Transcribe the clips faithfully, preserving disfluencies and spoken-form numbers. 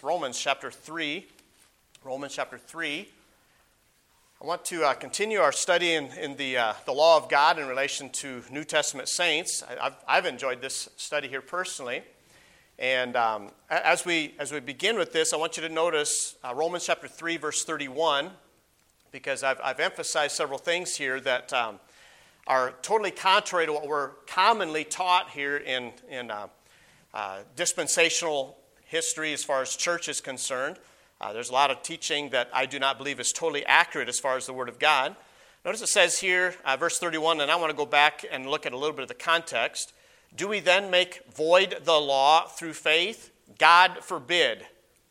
Romans chapter three. Romans chapter three. I want to uh, continue our study in, in the, uh, the law of God in relation to New Testament saints. I, I've, I've enjoyed this study here personally. And um, as we as we begin with this, I want you to notice uh, Romans chapter three, verse thirty-one, because I've, I've emphasized several things here that um, are totally contrary to what we're commonly taught here in, in uh, uh, dispensational history as far as church is concerned. Uh, there's a lot of teaching that I do not believe is totally accurate as far as the Word of God. Notice it says here, uh, verse thirty-one, and I want to go back and look at a little bit of the context. Do we then make void the law through faith? God forbid.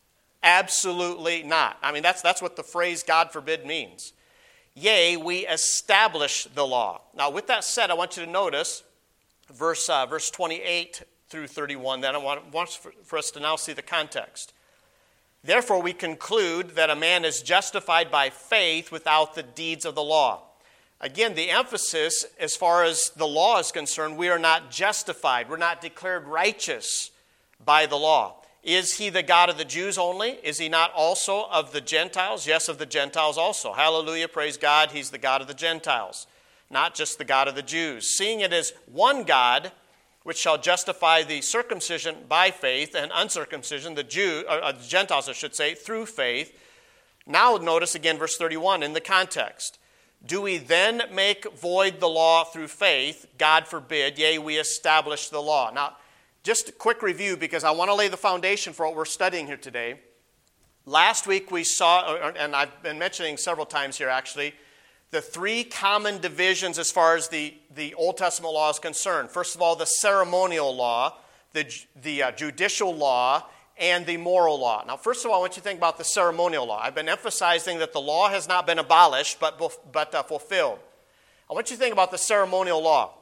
Absolutely not. I mean, that's, that's what the phrase God forbid means. Yea, we establish the law. Now, with that said, I want you to notice verse, uh, verse twenty-eight through thirty-one. Then I want, want for, for us to now see the context. Therefore, we conclude that a man is justified by faith without the deeds of the law. Again, the emphasis as far as the law is concerned, we are not justified. We're not declared righteous by the law. Is he the God of the Jews only? Is he not also of the Gentiles? Yes, of the Gentiles also. Hallelujah, praise God, he's the God of the Gentiles, not just the God of the Jews. Seeing it is one God, which shall justify the circumcision by faith and uncircumcision, the Jew, or, uh, the Gentiles, I should say, through faith. Now notice again verse thirty-one in the context. Do we then make void the law through faith? God forbid. Yea, we establish the law. Now, just a quick review because I want to lay the foundation for what we're studying here today. Last week we saw, and I've been mentioning several times here actually, the three common divisions as far as the, the Old Testament law is concerned. First of all, the ceremonial law, the, the uh, judicial law, and the moral law. Now, first of all, I want you to think about the ceremonial law. I've been emphasizing that the law has not been abolished, but, but uh, fulfilled. I want you to think about the ceremonial law.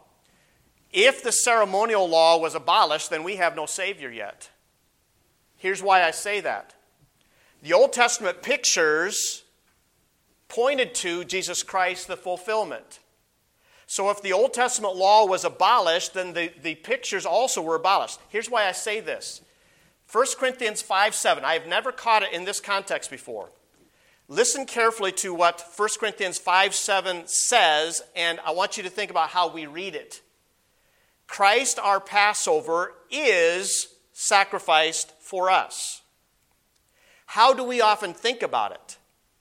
If the ceremonial law was abolished, then we have no Savior yet. Here's why I say that. The Old Testament pictures pointed to Jesus Christ, the fulfillment. So if the Old Testament law was abolished, then the, the pictures also were abolished. Here's why I say this. First Corinthians five seven. I have never caught it in this context before. Listen carefully to what First Corinthians five seven says, and I want you to think about how we read it. Christ, our Passover, is sacrificed for us. How do we often think about it?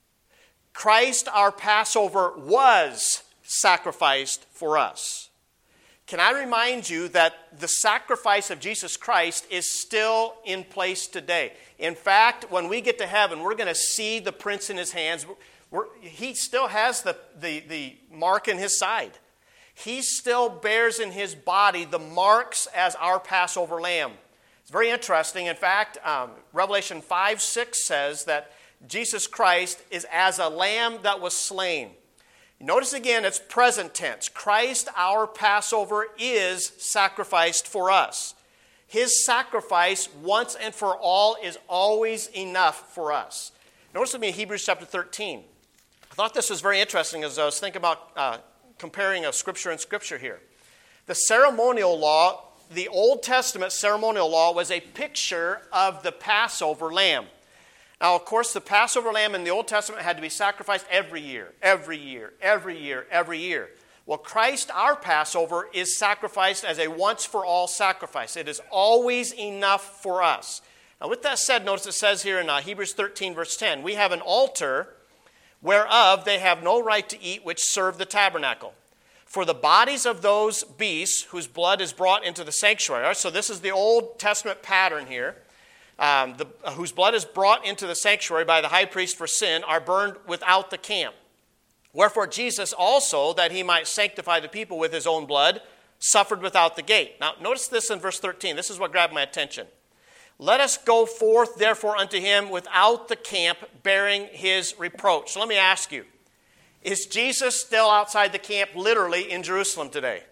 Christ, our Passover, was sacrificed for us. Can I remind you that the sacrifice of Jesus Christ is still in place today? In fact, when we get to heaven, we're going to see the prints in his hands. We're, he still has the, the, the mark in his side. He still bears in his body the marks as our Passover lamb. It's very interesting. In fact, um, Revelation five six says that Jesus Christ is as a lamb that was slain. Notice again, it's present tense. Christ, our Passover, is sacrificed for us. His sacrifice, once and for all, is always enough for us. Notice with me Hebrews chapter thirteen. I thought this was very interesting as I was thinking about uh, comparing a scripture and scripture here. The ceremonial law, the Old Testament ceremonial law, was a picture of the Passover lamb. Now, of course, the Passover lamb in the Old Testament had to be sacrificed every year, every year, every year, every year. Well, Christ, our Passover, is sacrificed as a once-for-all sacrifice. It is always enough for us. Now, with that said, notice it says here in uh, Hebrews thirteen, verse ten, we have an altar whereof they have no right to eat which serve the tabernacle. For the bodies of those beasts whose blood is brought into the sanctuary. Right, so this is the Old Testament pattern here. Um, the, uh, whose blood is brought into the sanctuary by the high priest for sin, are burned without the camp. Wherefore Jesus also, that he might sanctify the people with his own blood, suffered without the gate. Now notice this in verse thirteen. This is what grabbed my attention. Let us go forth therefore unto him without the camp, bearing his reproach. So let me ask you, is Jesus still outside the camp literally in Jerusalem today?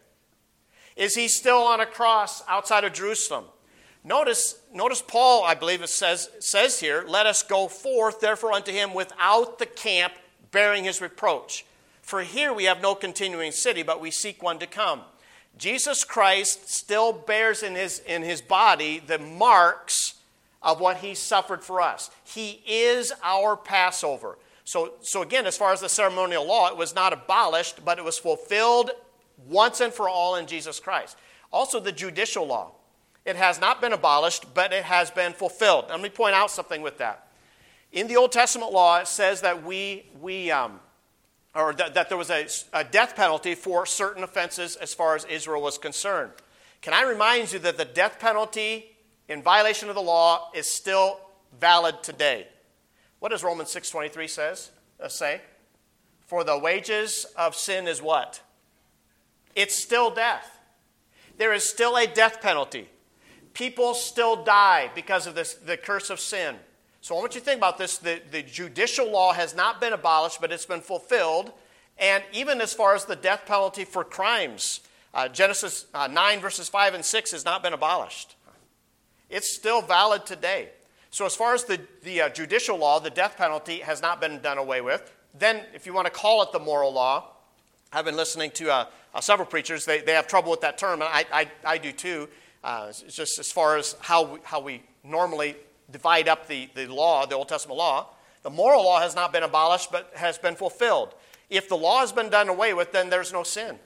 Is he still on a cross outside of Jerusalem? Notice, notice Paul, I believe it says, says here, let us go forth, therefore, unto him without the camp, bearing his reproach. For here we have no continuing city, but we seek one to come. Jesus Christ still bears in his, in his body the marks of what he suffered for us. He is our Passover. So, so again, as far as the ceremonial law, it was not abolished, but it was fulfilled once and for all in Jesus Christ. Also, the judicial law. It has not been abolished, but it has been fulfilled. Let me point out something with that. In the Old Testament law, it says that we, we um, or that, that there was a, a death penalty for certain offenses as far as Israel was concerned. Can I remind you that the death penalty in violation of the law is still valid today? What does Romans six twenty-three says, uh, say? For the wages of sin is what? It's still death. There is still a death penalty. People still die because of this, the curse of sin. So I want you to think about this. The, the judicial law has not been abolished, but it's been fulfilled. And even as far as the death penalty for crimes, uh, Genesis uh, nine verses five and six has not been abolished. It's still valid today. So as far as the, the uh, judicial law, the death penalty has not been done away with. Then, if you want to call it the moral law, I've been listening to uh, uh, several preachers. They, they have trouble with that term, and I, I, I do too. Uh, it's just as far as how we, how we normally divide up the, the law, the Old Testament law. The moral law has not been abolished, but has been fulfilled. If the law has been done away with, then there's no sin.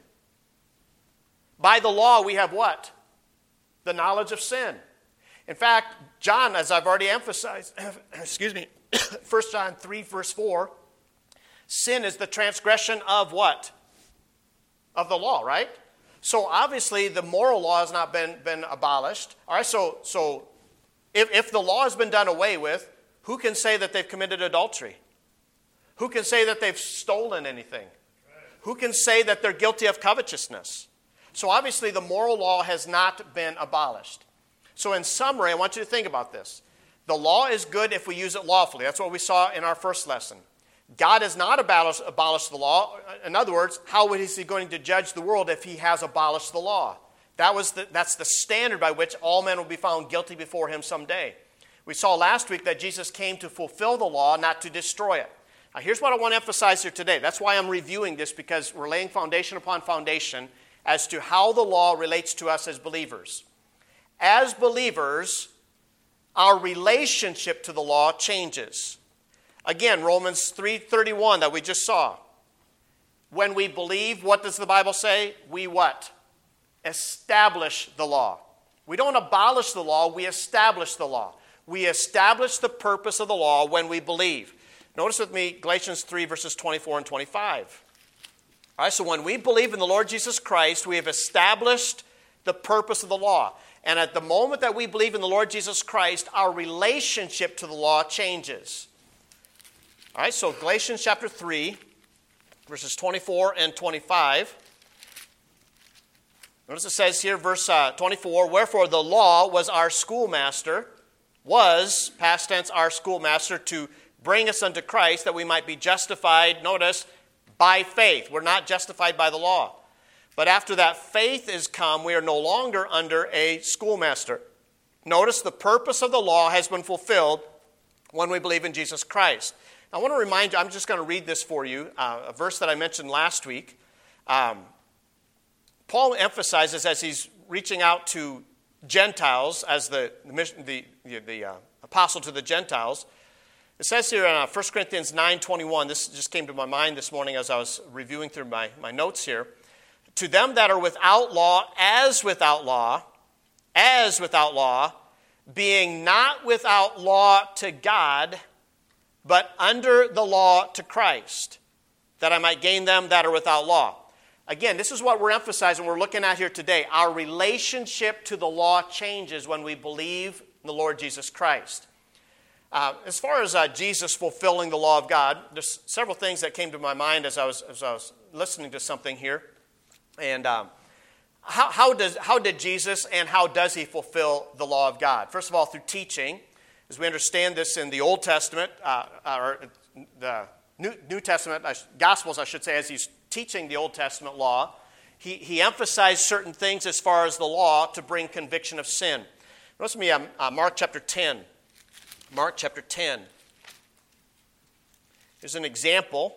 By the law, we have what? The knowledge of sin. In fact, John, as I've already emphasized, excuse me, First John three, verse four, sin is the transgression of what? Of the law, right? So obviously the moral law has not been, been abolished. All right, so, so if, if the law has been done away with, who can say that they've committed adultery? Who can say that they've stolen anything? Who can say that they're guilty of covetousness? So obviously the moral law has not been abolished. So in summary, I want you to think about this. The law is good if we use it lawfully. That's what we saw in our first lesson. God has not abolished, abolished the law. In other words, how is he going to judge the world if he has abolished the law? That was the, that's the standard by which all men will be found guilty before him someday. We saw last week that Jesus came to fulfill the law, not to destroy it. Now here's what I want to emphasize here today. That's why I'm reviewing this, because we're laying foundation upon foundation as to how the law relates to us as believers. As believers, our relationship to the law changes. Again, Romans three thirty-one that we just saw. When we believe, what does the Bible say? We what? Establish the law. We don't abolish the law, we establish the law. We establish the purpose of the law when we believe. Notice with me Galatians three, verses twenty-four and twenty-five. All right, so when we believe in the Lord Jesus Christ, we have established the purpose of the law. And at the moment that we believe in the Lord Jesus Christ, our relationship to the law changes. All right, so Galatians chapter three, verses twenty-four and twenty-five. Notice it says here, verse uh, twenty-four, wherefore the law was our schoolmaster, was, past tense, our schoolmaster, to bring us unto Christ, that we might be justified, notice, by faith. We're not justified by the law. But after that faith is come, we are no longer under a schoolmaster. Notice the purpose of the law has been fulfilled when we believe in Jesus Christ. Now, I want to remind you, I'm just going to read this for you, uh, a verse that I mentioned last week. Um, Paul emphasizes, as he's reaching out to Gentiles as the, the, the, the uh, apostle to the Gentiles, it says here in uh, First Corinthians nine twenty-one, this just came to my mind this morning as I was reviewing through my, my notes here. To them that are without law, as without law, as without law, being not without law to God, but under the law to Christ, that I might gain them that are without law. Again, this is what we're emphasizing, we're looking at here today. Our relationship to the law changes when we believe in the Lord Jesus Christ. Uh, as far as uh, Jesus fulfilling the law of God, there's several things that came to my mind as I was, as I was listening to something here. And um, how, how, does, how did Jesus and how does he fulfill the law of God? First of all, through teaching. As we understand this in the Old Testament, uh, or the New, New Testament, Gospels, I should say, as he's teaching the Old Testament law, he, he emphasized certain things as far as the law to bring conviction of sin. Notice me um, uh, Mark chapter ten. Mark chapter ten. Here's an example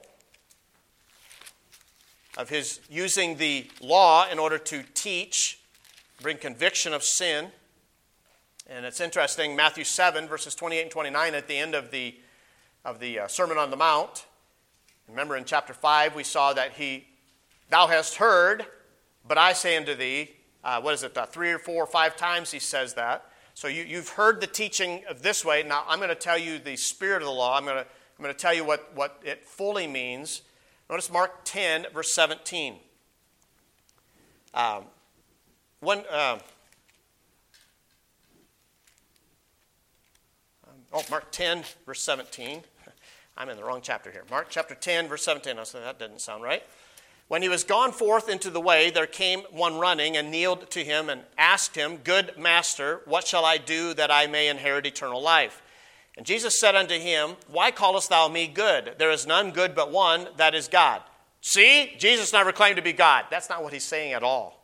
of his using the law in order to teach, bring conviction of sin. And it's interesting, Matthew seven, verses twenty-eight and twenty-nine, at the end of the, of the uh, Sermon on the Mount. Remember in chapter five, we saw that he, thou hast heard, but I say unto thee, uh, what is it, uh, three or four or five times he says that. So you, you've heard the teaching of this way. Now I'm going to tell you the spirit of the law. I'm going to, I'm going to tell you what, what it fully means. Notice Mark ten, verse seventeen. Um, when, uh, oh, Mark ten, verse seventeen. I'm in the wrong chapter here. Mark chapter ten, verse seventeen. I said, that didn't sound right. When he was gone forth into the way, there came one running and kneeled to him and asked him, Good master, what shall I do that I may inherit eternal life? And Jesus said unto him, Why callest thou me good? There is none good but one, that is God. See, Jesus never claimed to be God. That's not what he's saying at all.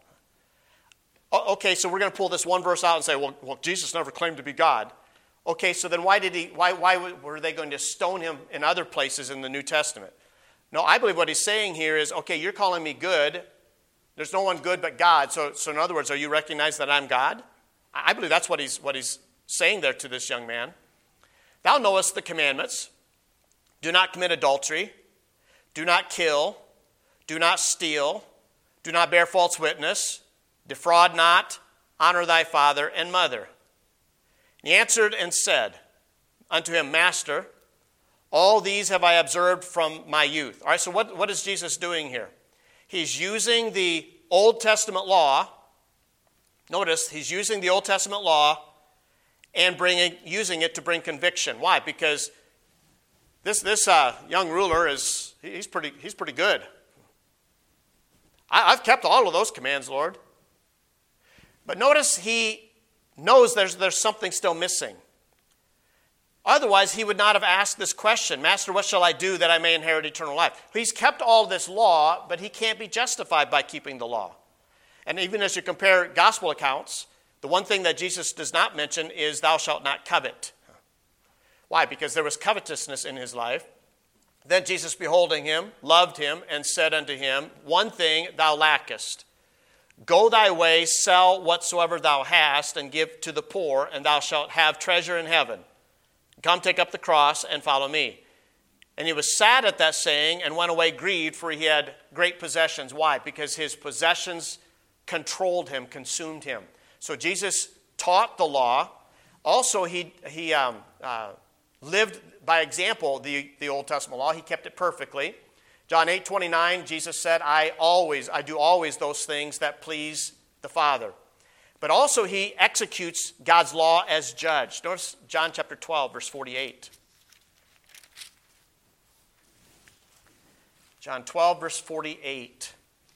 Okay, so we're going to pull this one verse out and say, well, well, Jesus never claimed to be God. Okay, so then why did he? Why, why were they going to stone him in other places in the New Testament? No, I believe what he's saying here is, okay, you're calling me good. There's no one good but God. So, so in other words, are you recognizing that I'm God? I believe that's what he's, what he's saying there to this young man. Thou knowest the commandments. Do not commit adultery. Do not kill. Do not steal. Do not bear false witness. Defraud not. Honor thy father and mother. And he answered and said unto him, Master, all these have I observed from my youth. All right, so what, what is Jesus doing here? He's using the Old Testament law. Notice, he's using the Old Testament law and bringing, using it to bring conviction. Why? Because this, this uh, young ruler, is he's pretty, he's pretty good. I, I've kept all of those commands, Lord. But notice he knows there's, there's something still missing. Otherwise, he would not have asked this question, Master, what shall I do that I may inherit eternal life? He's kept all this law, but he can't be justified by keeping the law. And even as you compare gospel accounts, the one thing that Jesus does not mention is thou shalt not covet. Why? Because there was covetousness in his life. Then Jesus, beholding him, loved him, and said unto him, One thing thou lackest. Go thy way, sell whatsoever thou hast, and give to the poor, and thou shalt have treasure in heaven. Come, take up the cross, and follow me. And he was sad at that saying, and went away grieved, for he had great possessions. Why? Because his possessions controlled him, consumed him. So Jesus taught the law. Also, he, he um, uh, lived by example the, the Old Testament law. He kept it perfectly. John eight twenty-nine, Jesus said, I always, I do always those things that please the Father. But also he executes God's law as judge. Notice John chapter twelve, verse forty-eight. John twelve, verse forty-eight.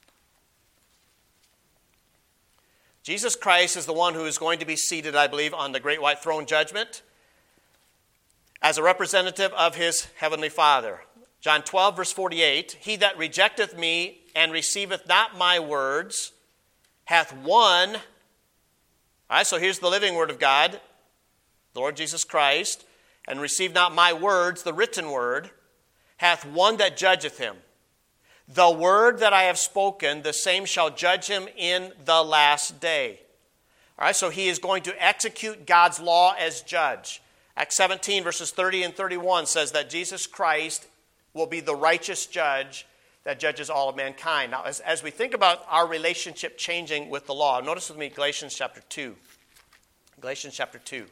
Jesus Christ is the one who is going to be seated, I believe, on the great white throne judgment as a representative of his heavenly Father. John twelve, verse forty-eight, He that rejecteth me and receiveth not my words hath one. All right, so here's the living word of God, the Lord Jesus Christ, and receive not my words, the written word, hath one that judgeth him. The word that I have spoken, the same shall judge him in the last day. All right, so he is going to execute God's law as judge. Acts seventeen, verses thirty and thirty-one says that Jesus Christ will be the righteous judge that judges all of mankind. Now, as, as we think about our relationship changing with the law, notice with me Galatians chapter two. Galatians chapter two.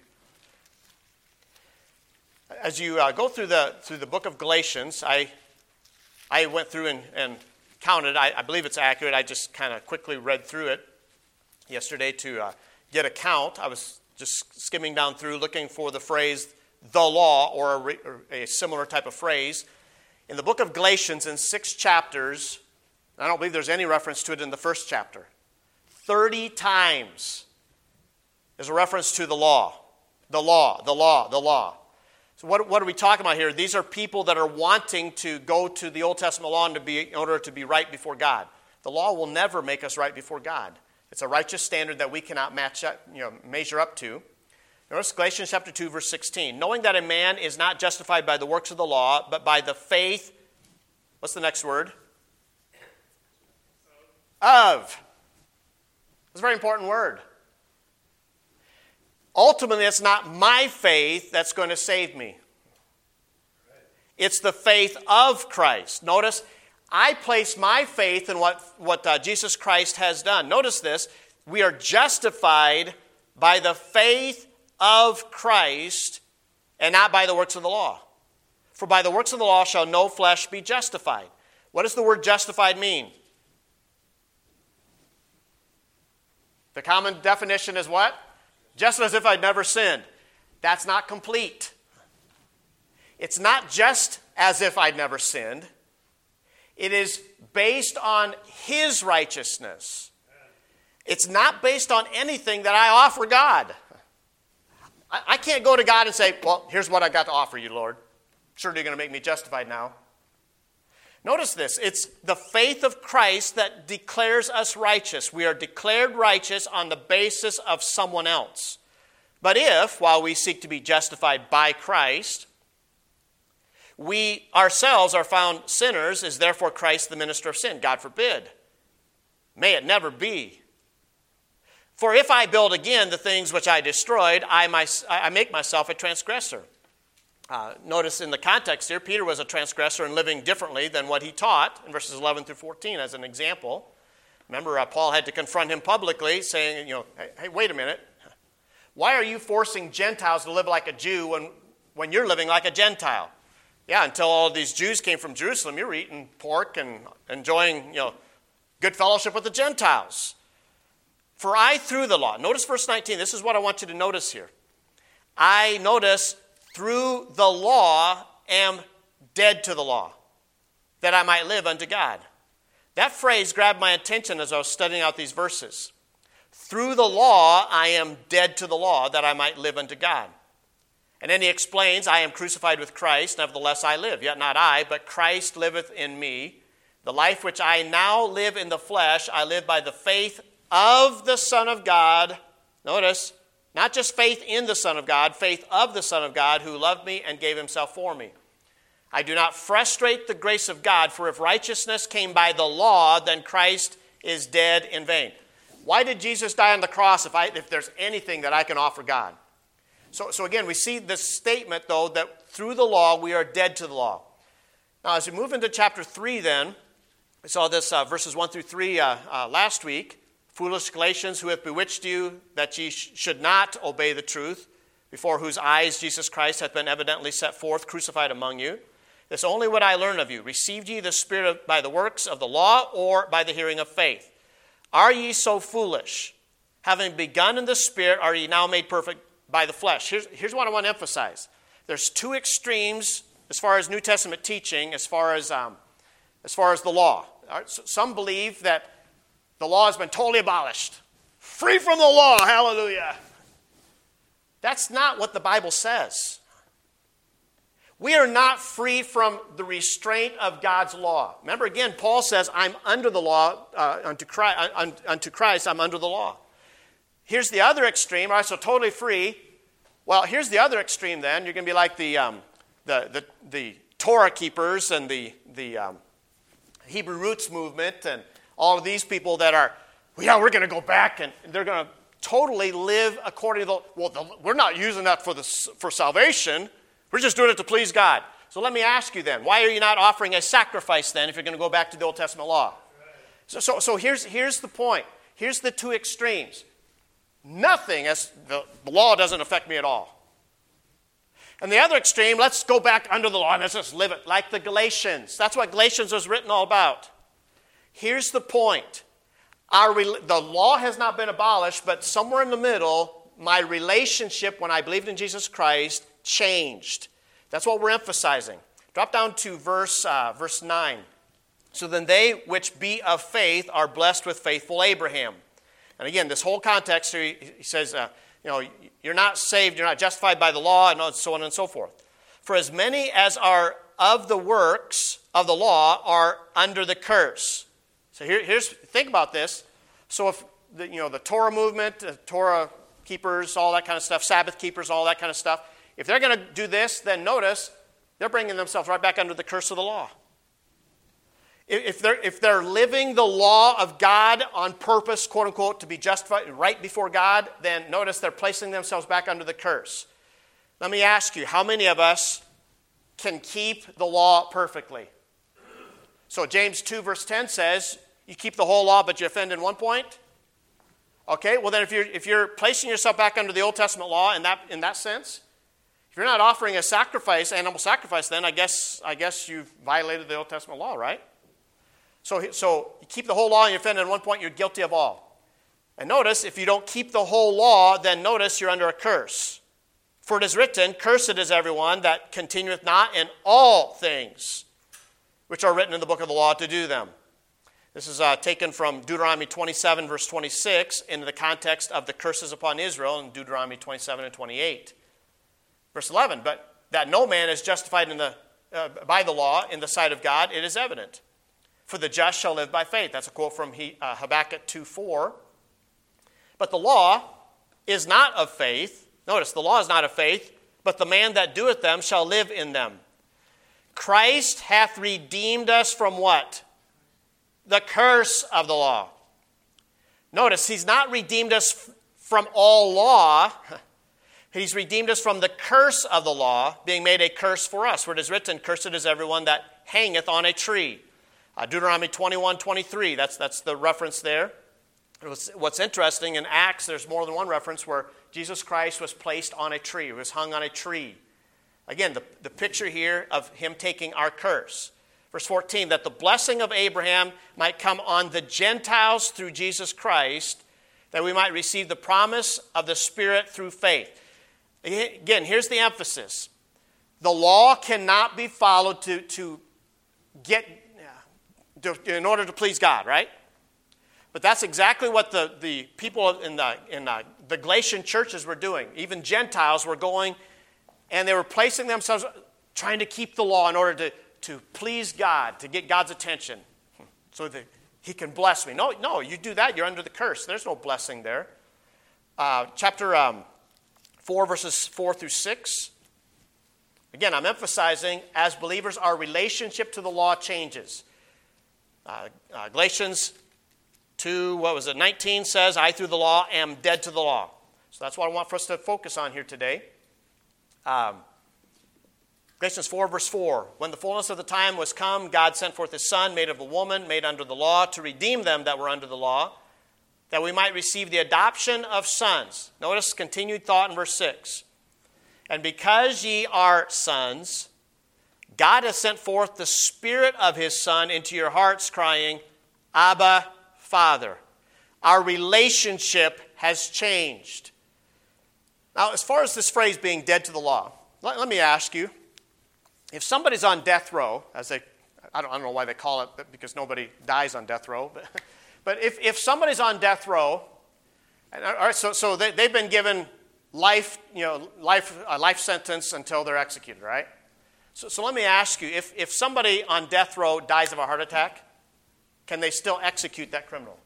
As you uh, go through the through the book of Galatians, I I went through and, and counted. I, I believe it's accurate. I just kind of quickly read through it yesterday to uh, get a count. I was just skimming down through, looking for the phrase "the law" or a, re, or a similar type of phrase. In the book of Galatians, in six chapters, I don't believe there's any reference to it in the first chapter. Thirty times there's a reference to the law, the law, the law, the law. So what, what are we talking about here? These are people that are wanting to go to the Old Testament law and to be, in order to be right before God. The law will never make us right before God. It's a righteous standard that we cannot match up, you know, measure up to. Notice Galatians chapter two, verse sixteen. Knowing that a man is not justified by the works of the law, but by the faith, what's the next word? Of. It's a very important word. ultimately it's not my faith that's going to save me. It's the faith of Christ. Notice, I place my faith in what, what uh, Jesus Christ has done. Notice this, we are justified by the faith of Christ and not by the works of the law. For by the works of the law shall no flesh be justified. What does the word justified mean? The common definition is what? Just as if I'd never sinned. That's not complete. It's not just as if I'd never sinned. It is based on His righteousness. It's not based on anything that I offer God. I, I can't go to God and say, well, here's what I got to offer you, Lord. Surely you're going to make me justified now. Notice this. It's the faith of Christ that declares us righteous. We are declared righteous on the basis of someone else. But if, while we seek to be justified by Christ, we ourselves are found sinners, is therefore Christ the minister of sin? God forbid. May it never be. For if I build again the things which I destroyed, I, my, I make myself a transgressor. Uh, notice in the context here, Peter was a transgressor and living differently than what he taught in verses eleven through fourteen as an example. Remember, uh, Paul had to confront him publicly saying, you know, hey, hey, wait a minute. Why are you forcing Gentiles to live like a Jew when, when you're living like a Gentile? Yeah, until all these Jews came from Jerusalem, you were eating pork and enjoying, you know, good fellowship with the Gentiles. For I, through the law, notice verse nineteen, this is what I want you to notice here. I, notice, through the law am dead to the law, that I might live unto God. That phrase grabbed my attention as I was studying out these verses. Through the law I am dead to the law, that I might live unto God. And then he explains, I am crucified with Christ, nevertheless I live. Yet not I, but Christ liveth in me. The life which I now live in the flesh, I live by the faith of the Son of God. Notice, not just faith in the Son of God, faith of the Son of God, who loved me and gave himself for me. I do not frustrate the grace of God, for if righteousness came by the law, then Christ is dead in vain. Why did Jesus die on the cross if, I, if there's anything that I can offer God? So, so again, we see this statement, though, that through the law we are dead to the law. Now, as we move into chapter three, then, we saw this uh, verses one through three uh, uh, last week. Foolish Galatians, who have bewitched you that ye sh- should not obey the truth, before whose eyes Jesus Christ hath been evidently set forth, crucified among you. This only would I learn of you. Received ye the Spirit of, by the works of the law, or by the hearing of faith? Are ye so foolish? Having begun in the Spirit, are ye now made perfect by the flesh? Here's, here's what I want to emphasize. There's two extremes as far as New Testament teaching, as far as, um, as far as the law. Some believe that the law has been totally abolished. Free from the law, hallelujah. That's not what the Bible says. We are not free from the restraint of God's law. Remember again, Paul says, I'm under the law, uh, unto, Christ, uh, unto Christ, I'm under the law. Here's the other extreme, all right, so totally free. Well, here's the other extreme then. You're going to be like the, um, the, the, the Torah keepers and the, the um, Hebrew roots movement and all of these people that are, well, yeah, we're going to go back and they're going to totally live according to the, well, the, we're not using that for, the, for salvation. We're just doing it to please God. So let me ask you then, why are you not offering a sacrifice then if you're going to go back to the Old Testament law? So, so, so here's, here's the point. Here's the two extremes. Nothing, as the, the law doesn't affect me at all. And the other extreme, let's go back under the law and let's just live it like the Galatians. That's what Galatians was written all about. Here's the point. Our, the law has not been abolished, but somewhere in the middle, my relationship when I believed in Jesus Christ changed. That's what we're emphasizing. Drop down to verse, uh, verse nine. So then they which be of faith are blessed with faithful Abraham. And again, this whole context here, he says, uh, you know, you're not saved, you're not justified by the law, and so on and so forth. For as many as are of the works of the law are under the curse. So here, here's, think about this. So if, the, you know, the Torah movement, the Torah keepers, all that kind of stuff, Sabbath keepers, all that kind of stuff, if they're going to do this, then notice, they're bringing themselves right back under the curse of the law. If they're, if they're living the law of God on purpose, quote unquote, to be justified right before God, then notice they're placing themselves back under the curse. Let me ask you, how many of us can keep the law perfectly? So James two verse ten says, you keep the whole law, but you offend in one point. Okay, well then if you're, if you're placing yourself back under the Old Testament law in that, in that sense, if you're not offering a sacrifice, animal sacrifice, then I guess, I guess you've violated the Old Testament law, right? So, so you keep the whole law and you offend in one point, you're guilty of all. And notice, if you don't keep the whole law, then notice you're under a curse. For it is written, cursed is everyone that continueth not in all things which are written in the book of the law to do them. This is uh, taken from Deuteronomy twenty-seven, verse twenty-six, into the context of the curses upon Israel in Deuteronomy twenty-seven and twenty-eight. Verse eleven, but that no man is justified in the, uh, by the law in the sight of God, it is evident. For the just shall live by faith. That's a quote from he, uh, Habakkuk two four. But the law is not of faith. Notice, the law is not of faith, but the man that doeth them shall live in them. Christ hath redeemed us from what? The curse of the law. Notice, he's not redeemed us from all law. He's redeemed us from the curse of the law, being made a curse for us. For it is written, cursed is everyone that hangeth on a tree. Uh, Deuteronomy twenty-one twenty-three, that's, that's the reference there. Was, what's interesting, in Acts, there's more than one reference where Jesus Christ was placed on a tree, was hung on a tree. Again, the, the picture here of him taking our curse. Verse fourteen, that the blessing of Abraham might come on the Gentiles through Jesus Christ, that we might receive the promise of the Spirit through faith. Again, here's the emphasis. The law cannot be followed to, to get, to, in order to please God, right? But that's exactly what the, the people in, the, in the, the Galatian churches were doing. Even Gentiles were going, and they were placing themselves, trying to keep the law in order to, to please God, to get God's attention, so that he can bless me. No, no, you do that, you're under the curse. There's no blessing there. Uh, chapter um, four, verses four through six. Again, I'm emphasizing, as believers, our relationship to the law changes. Uh, uh, Galatians two, what was it, nineteen says, I through the law am dead to the law. So that's what I want for us to focus on here today. Um, Galatians four, verse four, when the fullness of the time was come, God sent forth his Son, made of a woman, made under the law, to redeem them that were under the law, that we might receive the adoption of sons. Notice continued thought in verse six. And because ye are sons, God has sent forth the Spirit of his Son into your hearts, crying, Abba, Father. Our relationship has changed. Now, as far as this phrase being dead to the law, let, let me ask you, if somebody's on death row, as they, I don't, I don't know why they call it, but because nobody dies on death row, but, but if, if somebody's on death row, and, all right, so, so they, they've been given life, you know, life, a life sentence until they're executed, right? So, so let me ask you, if, if somebody on death row dies of a heart attack, can they still execute that criminal?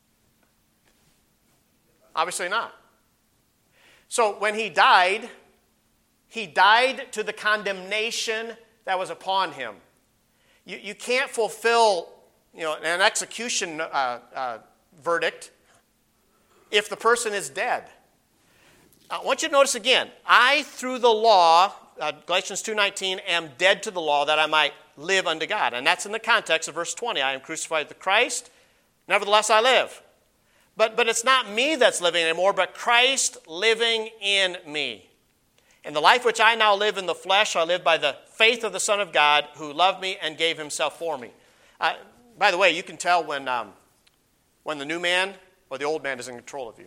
Obviously not. So when he died, he died to the condemnation that was upon him. You, you can't fulfill, you know, an execution uh, uh, verdict if the person is dead. I want you to notice again, I through the law, uh, Galatians two nineteen, am dead to the law that I might live unto God. And that's in the context of verse twenty. I am crucified with Christ, nevertheless I live. But, but it's not me that's living anymore, but Christ living in me. And the life which I now live in the flesh, I live by the faith of the Son of God who loved me and gave himself for me. Uh, by the way, you can tell when, um, when the new man or the old man is in control of you.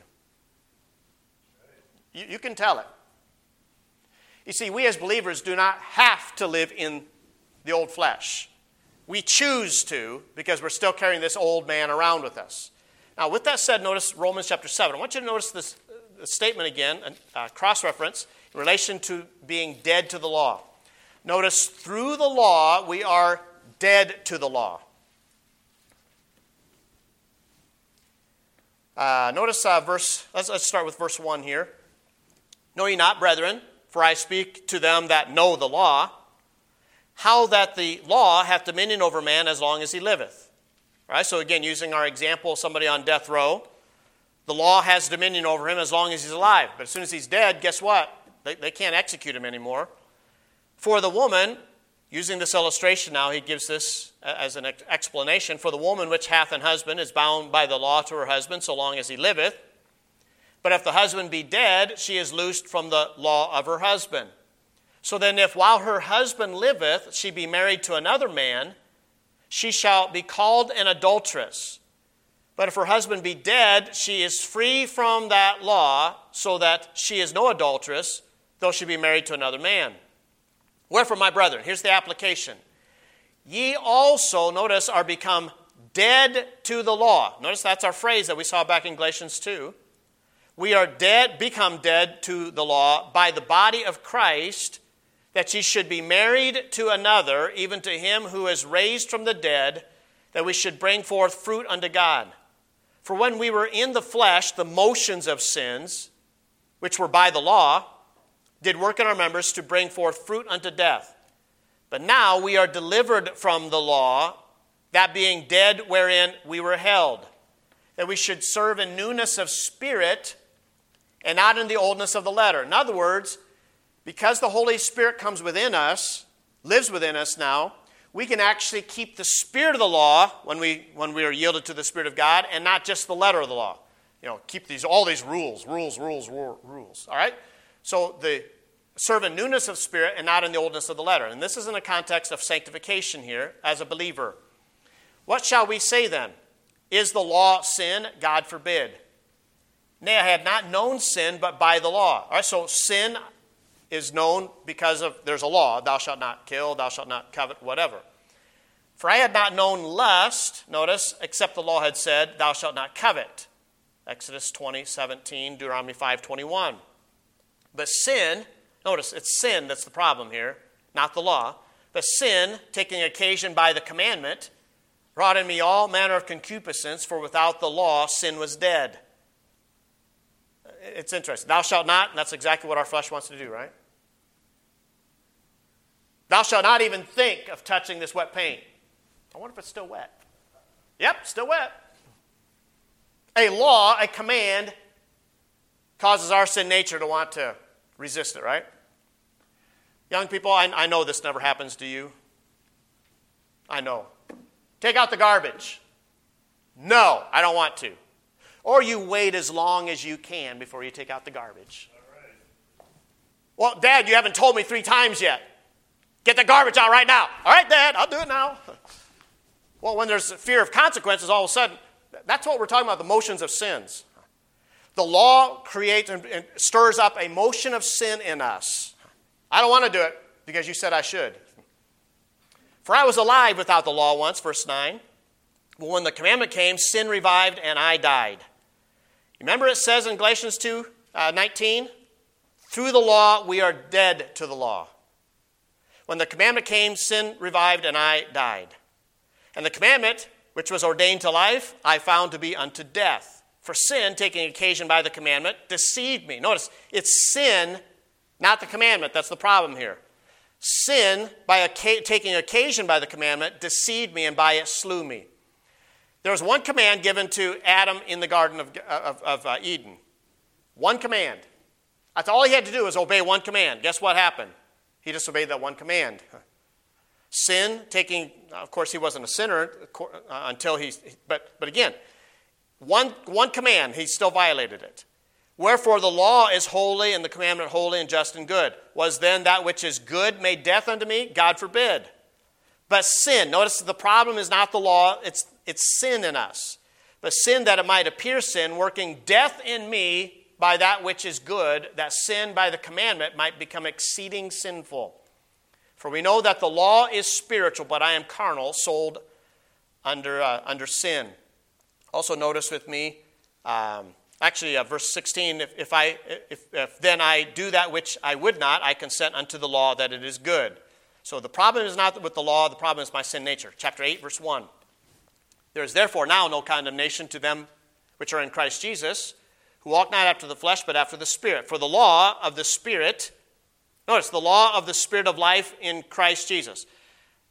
You, you can tell it. You see, we as believers do not have to live in the old flesh. We choose to because we're still carrying this old man around with us. Now, with that said, notice Romans chapter seven. I want you to notice this, this statement again, a cross-reference, in relation to being dead to the law. Notice, through the law, we are dead to the law. Uh, notice uh, verse, let's, let's start with verse one here. Know ye not, brethren, for I speak to them that know the law, how that the law hath dominion over man as long as he liveth. All right, so again, using our example, somebody on death row, the law has dominion over him as long as he's alive. But as soon as he's dead, guess what? They, they can't execute him anymore. For the woman, using this illustration now, he gives this as an explanation. For the woman which hath an husband is bound by the law to her husband so long as he liveth. But if the husband be dead, she is loosed from the law of her husband. So then if while her husband liveth, she be married to another man, she shall be called an adulteress. But if her husband be dead, she is free from that law, so that she is no adulteress, though she be married to another man. Wherefore, my brethren, here's the application. Ye also, notice, are become dead to the law. Notice that's our phrase that we saw back in Galatians two. We are dead, become dead to the law by the body of Christ, that ye should be married to another, even to him who is raised from the dead, that we should bring forth fruit unto God. For when we were in the flesh, the motions of sins, which were by the law, did work in our members to bring forth fruit unto death. But now we are delivered from the law, that being dead wherein we were held, that we should serve in newness of spirit and not in the oldness of the letter. In other words, because the Holy Spirit comes within us, lives within us now, we can actually keep the spirit of the law when we when we are yielded to the Spirit of God, and not just the letter of the law. You know, keep these all these rules, rules, rules, rules. All right? So the serve in newness of spirit and not in the oldness of the letter. And this is in the context of sanctification here as a believer. What shall we say then? Is the law sin? God forbid. Nay, I had not known sin but by the law. All right, so sin is known because of, there's a law, thou shalt not kill, thou shalt not covet, whatever. For I had not known lust, notice, except the law had said, thou shalt not covet. Exodus twenty, seventeen, Deuteronomy five, twenty-one. But sin, notice, it's sin that's the problem here, not the law. But sin, taking occasion by the commandment, wrought in me all manner of concupiscence, for without the law sin was dead. It's interesting. Thou shalt not, and that's exactly what our flesh wants to do, right? Thou shalt not even think of touching this wet paint. I wonder if it's still wet. Yep, still wet. A law, a command, causes our sin nature to want to resist it, right? Young people, I, I know this never happens to you. I know. Take out the garbage. No, I don't want to. Or you wait as long as you can before you take out the garbage. All right. Well, Dad, you haven't told me three times yet. Get the garbage out right now. All right, Dad, I'll do it now. Well, when there's fear of consequences, all of a sudden, that's what we're talking about, the motions of sins. The law creates and stirs up a motion of sin in us. I don't want to do it because you said I should. For I was alive without the law once, verse nine. But when the commandment came, sin revived and I died. Remember it says in Galatians two nineteen, through the law we are dead to the law. When the commandment came, sin revived and I died. And the commandment, which was ordained to life, I found to be unto death. For sin, taking occasion by the commandment, deceived me. Notice, it's sin, not the commandment. That's the problem here. Sin, by a, taking occasion by the commandment, deceived me, and by it slew me. There was one command given to Adam in the Garden of, of, of uh, Eden. One command. That's all he had to do was obey one command. Guess what happened? He disobeyed that one command. Sin, taking, of course, he wasn't a sinner uh, until he, but, but again, one, one command, he still violated it. Wherefore the law is holy and the commandment holy and just and good. Was then that which is good made death unto me? God forbid. But sin, notice the problem is not the law, it's, it's sin in us. But sin that it might appear sin, working death in me by that which is good, that sin by the commandment might become exceeding sinful. For we know that the law is spiritual, but I am carnal, sold under, uh, under sin. Also notice with me, um, actually uh, verse sixteen, if, if, I, if, if then I do that which I would not, I consent unto the law that it is good. So the problem is not with the law, the problem is my sin nature. Chapter eight, verse one. There is therefore now no condemnation to them which are in Christ Jesus, who walk not after the flesh, but after the Spirit. For the law of the Spirit, notice, the law of the Spirit of life in Christ Jesus.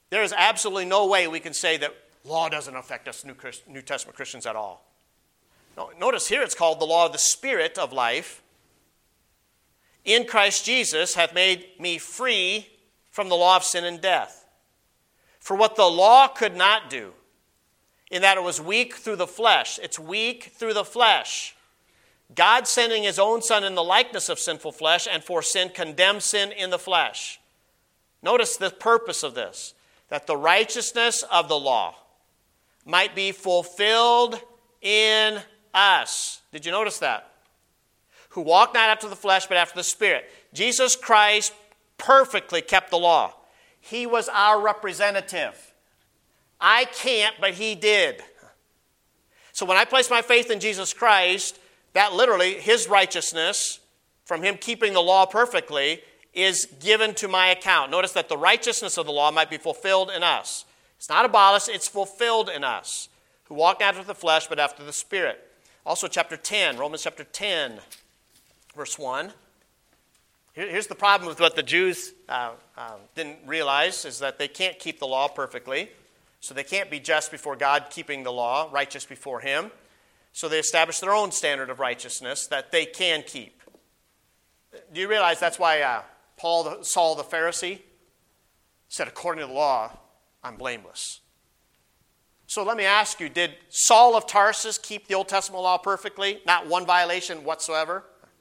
There is absolutely no way we can say that law doesn't affect us New, Christ, New Testament Christians at all. No, notice here it's called the law of the Spirit of life. In Christ Jesus hath made me free from the law of sin and death. For what the law could not do, in that it was weak through the flesh. It's weak through the flesh. God sending his own Son in the likeness of sinful flesh, and for sin condemned sin in the flesh. Notice the purpose of this, that the righteousness of the law might be fulfilled in us. Did you notice that? Who walk not after the flesh, but after the Spirit. Jesus Christ perfectly kept the law. He was our representative. I can't, but he did. So when I place my faith in Jesus Christ, that literally, his righteousness, from him keeping the law perfectly, is given to my account. Notice that the righteousness of the law might be fulfilled in us. It's not abolished, it's fulfilled in us. Who walk not after the flesh, but after the Spirit. Also chapter ten, Romans chapter ten, verse one. Here's the problem with what the Jews uh, uh, didn't realize, is that they can't keep the law perfectly. So they can't be just before God, keeping the law, righteous before him. So they established their own standard of righteousness that they can keep. Do you realize that's why uh, Paul, Saul the Pharisee, said, according to the law, I'm blameless. So let me ask you, did Saul of Tarsus keep the Old Testament law perfectly? Not one violation whatsoever?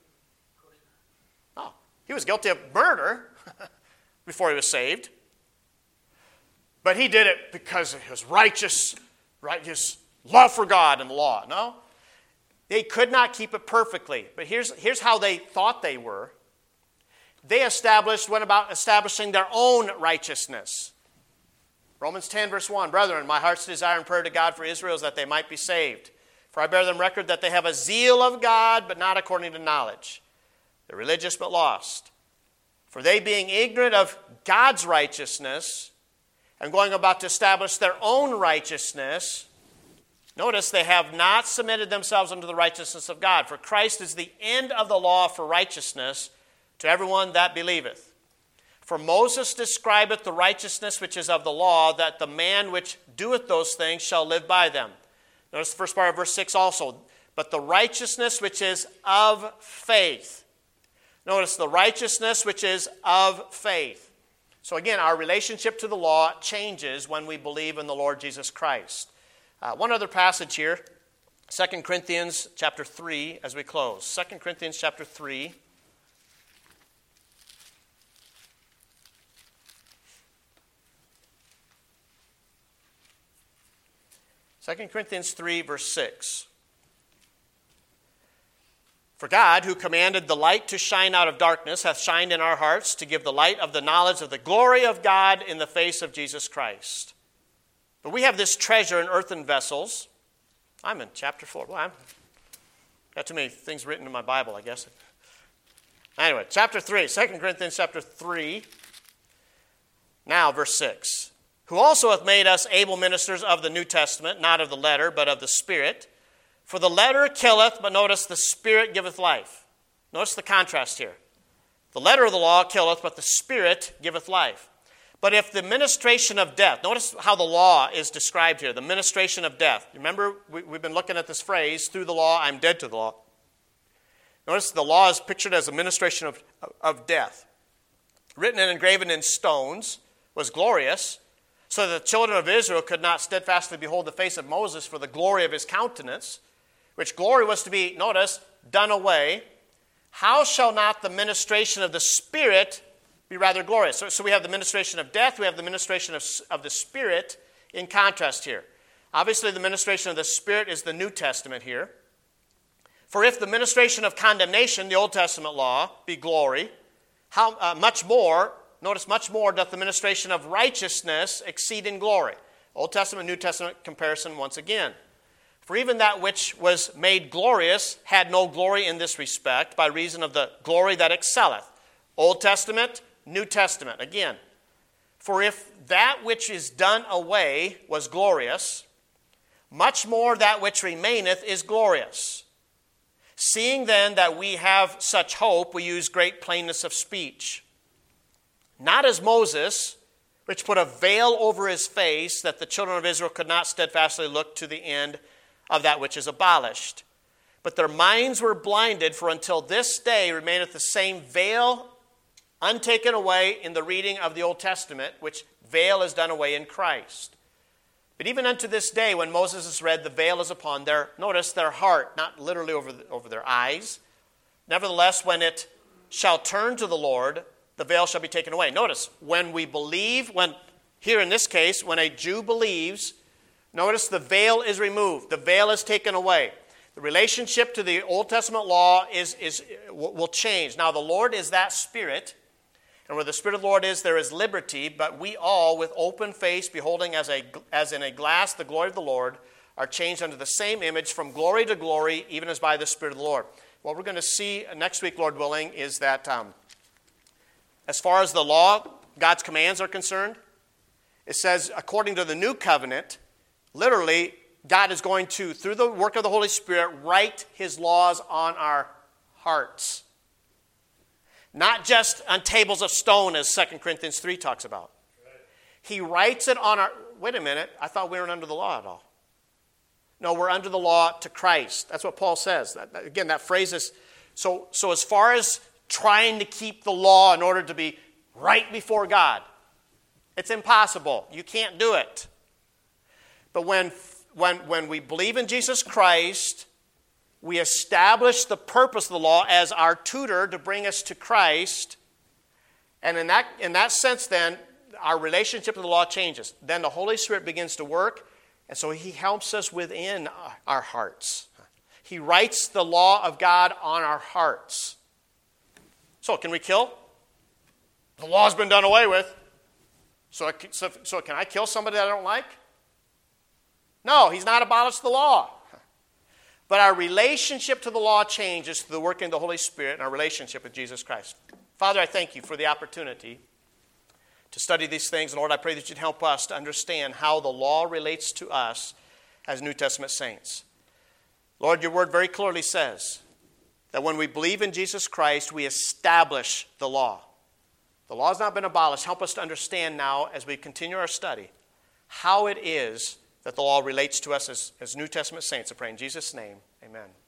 No. He was guilty of murder before he was saved. But he did it because of his righteous, righteous love for God and the law. No? They could not keep it perfectly. But here's, here's how they thought they were. They established, went about establishing their own righteousness. Romans ten, verse one, Brethren, my heart's desire and prayer to God for Israel is that they might be saved. For I bear them record that they have a zeal of God, but not according to knowledge. They're religious, but lost. For they, being ignorant of God's righteousness, and going about to establish their own righteousness, notice they have not submitted themselves unto the righteousness of God. For Christ is the end of the law for righteousness to everyone that believeth. For Moses describeth the righteousness which is of the law, that the man which doeth those things shall live by them. Notice the first part of verse six also. But the righteousness which is of faith. Notice the righteousness which is of faith. So again, our relationship to the law changes when we believe in the Lord Jesus Christ. Uh, one other passage here, Second Corinthians chapter three, as we close. Second Corinthians chapter three. Second Corinthians three, verse six. For God, who commanded the light to shine out of darkness, hath shined in our hearts to give the light of the knowledge of the glory of God in the face of Jesus Christ. But we have this treasure in earthen vessels. I'm in chapter four. Well, I've got too many things written in my Bible, I guess. Anyway, chapter three, Second Corinthians chapter three. Now, verse six. Who also hath made us able ministers of the New Testament, not of the letter, but of the Spirit. For the letter killeth, but notice the Spirit giveth life. Notice the contrast here. The letter of the law killeth, but the Spirit giveth life. But if the ministration of death, notice how the law is described here, the ministration of death. Remember, we, we've been looking at this phrase, through the law, I'm dead to the law. Notice the law is pictured as a ministration of, of death. Written and engraven in stones, was glorious, so that the children of Israel could not steadfastly behold the face of Moses for the glory of his countenance, which glory was to be, notice, done away. How shall not the ministration of the Spirit be rather glorious? So, so we have the ministration of death, we have the ministration of, of the Spirit in contrast here. Obviously, the ministration of the Spirit is the New Testament here. For if the ministration of condemnation, the Old Testament law, be glory, how uh, much more, notice much more doth the ministration of righteousness exceed in glory. Old Testament, New Testament comparison once again. For even that which was made glorious had no glory in this respect, by reason of the glory that excelleth. Old Testament, New Testament, again. For if that which is done away was glorious, much more that which remaineth is glorious. Seeing then that we have such hope, we use great plainness of speech. Not as Moses, which put a veil over his face, that the children of Israel could not steadfastly look to the end of that which is abolished. But their minds were blinded, for until this day remaineth the same veil untaken away in the reading of the Old Testament, which veil is done away in Christ. But even unto this day, when Moses is read, the veil is upon their, notice, their heart, not literally over, the, over their eyes. Nevertheless, when it shall turn to the Lord, the veil shall be taken away. Notice, when we believe, when here in this case, when a Jew believes, notice the veil is removed. The veil is taken away. The relationship to the Old Testament law is, is will change. Now, the Lord is that Spirit, and where the Spirit of the Lord is, there is liberty, but we all, with open face, beholding as, a, as in a glass the glory of the Lord, are changed unto the same image from glory to glory, even as by the Spirit of the Lord. What we're going to see next week, Lord willing, is that um, as far as the law, God's commands are concerned, it says, according to the new covenant, literally, God is going to, through the work of the Holy Spirit, write his laws on our hearts. Not just on tables of stone, as Second Corinthians three talks about. He writes it on our... Wait a minute, I thought we weren't under the law at all. No, we're under the law to Christ. That's what Paul says. That, again, that phrase is... So, so as far as trying to keep the law in order to be right before God, it's impossible. You can't do it. But when, when, when we believe in Jesus Christ, we establish the purpose of the law as our tutor to bring us to Christ. And in that, in that sense, then, our relationship to the law changes. Then the Holy Spirit begins to work, and so he helps us within our hearts. He writes the law of God on our hearts. So, can we kill? The law's been done away with. So, so, so can I kill somebody that I don't like? No, he's not abolished the law. But our relationship to the law changes through the working of the Holy Spirit and our relationship with Jesus Christ. Father, I thank you for the opportunity to study these things. And Lord, I pray that you'd help us to understand how the law relates to us as New Testament saints. Lord, your word very clearly says that when we believe in Jesus Christ, we establish the law. The law has not been abolished. Help us to understand now, as we continue our study, how it is that the law relates to us as, as New Testament saints. I pray in Jesus' name, amen.